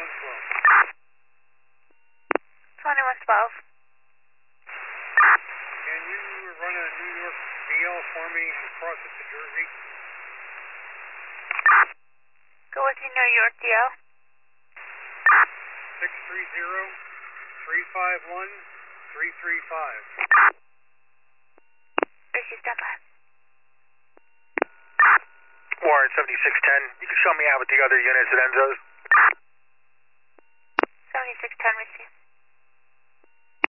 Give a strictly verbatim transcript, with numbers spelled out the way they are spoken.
twenty-one twelve. twenty-one twelve. Can you run a New York D L for me across it to Jersey? Go with your New York D L. six three zero, three five one, three three five. Receive stand by. Warren seventy-six ten, you can show me out with the other units at Enzo's. seventy-six ten, receive.